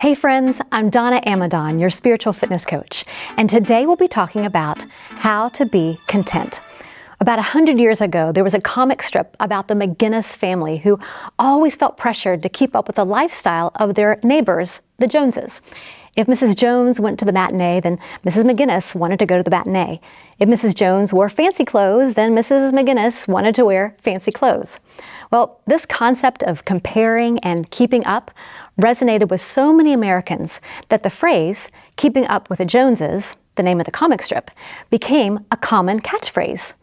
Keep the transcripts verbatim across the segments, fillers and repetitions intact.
Hey friends, I'm Donna Amadon, your spiritual fitness coach, and today we'll be talking about how to be content. About a hundred years ago, there was a comic strip about the McGinnis family who always felt pressured to keep up with the lifestyle of their neighbors, the Joneses. If Missus Jones went to the matinee, then Missus McGinnis wanted to go to the matinee. If Missus Jones wore fancy clothes, then Missus McGinnis wanted to wear fancy clothes. Well, this concept of comparing and keeping up resonated with so many Americans that the phrase, keeping up with the Joneses, the name of the comic strip, became a common catchphrase.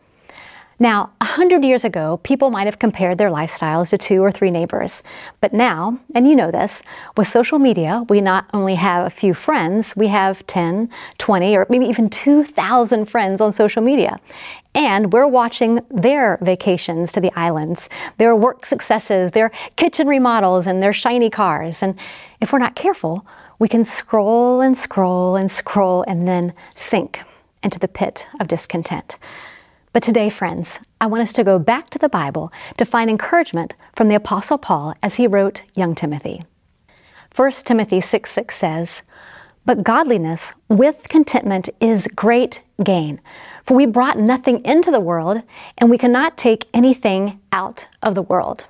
Now, a hundred years ago, people might have compared their lifestyles to two or three neighbors. But now, and you know this, with social media, we not only have a few friends, we have ten, twenty, or maybe even two thousand friends on social media. And we're watching their vacations to the islands, their work successes, their kitchen remodels, and their shiny cars. And if we're not careful, we can scroll and scroll and scroll and then sink into the pit of discontent. But today, friends, I want us to go back to the Bible to find encouragement from the Apostle Paul as he wrote young Timothy. First Timothy six six says, "But godliness with contentment is great gain. For we brought nothing into the world, and we cannot take anything out of the world."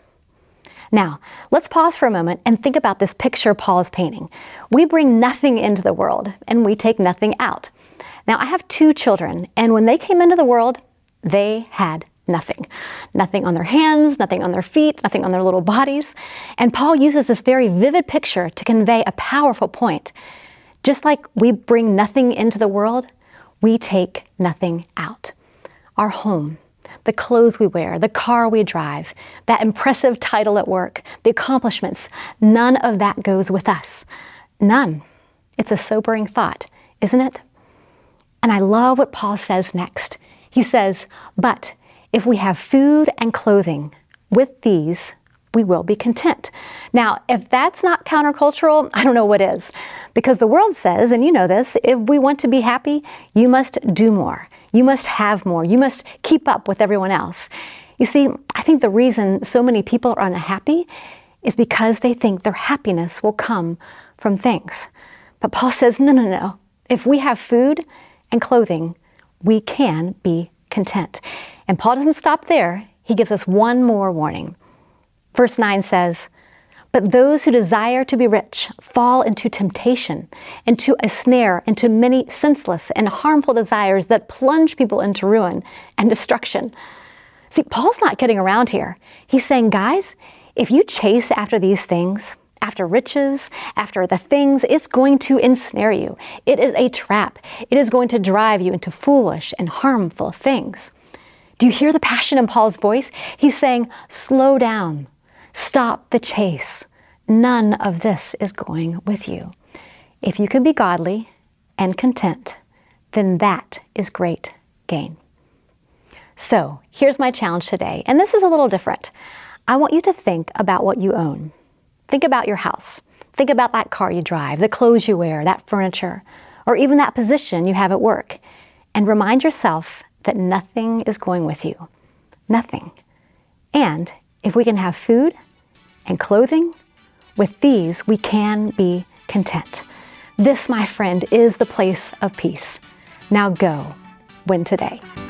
Now, let's pause for a moment and think about this picture Paul is painting. We bring nothing into the world, and we take nothing out. Now, I have two children, and when they came into the world, they had nothing. Nothing on their hands, nothing on their feet, nothing on their little bodies. And Paul uses this very vivid picture to convey a powerful point. Just like we bring nothing into the world, we take nothing out. Our home, the clothes we wear, the car we drive, that impressive title at work, the accomplishments, none of that goes with us. None. It's a sobering thought, isn't it? And I love what Paul says next. He says, "But if we have food and clothing, with these we will be content." Now, if that's not countercultural, I don't know what is. Because the world says, and you know this, if we want to be happy, you must do more. You must have more. You must keep up with everyone else. You see, I think the reason so many people are unhappy is because they think their happiness will come from things. But Paul says, no, no, no. If we have food and clothing, we can be content. And Paul doesn't stop there. He gives us one more warning. Verse nine says, "But those who desire to be rich fall into temptation, into a snare, into many senseless and harmful desires that plunge people into ruin and destruction." See, Paul's not kidding around here. He's saying, guys, if you chase after these things, after riches, after the things, it's going to ensnare you. It is a trap. It is going to drive you into foolish and harmful things. Do you hear the passion in Paul's voice? He's saying, slow down. Stop the chase. None of this is going with you. If you can be godly and content, then that is great gain. So here's my challenge today, and this is a little different. I want you to think about what you own. Think about your house. Think about that car you drive, the clothes you wear, that furniture, or even that position you have at work. And remind yourself that nothing is going with you. Nothing. And if we can have food and clothing, with these we can be content. This, my friend, is the place of peace. Now go, win today.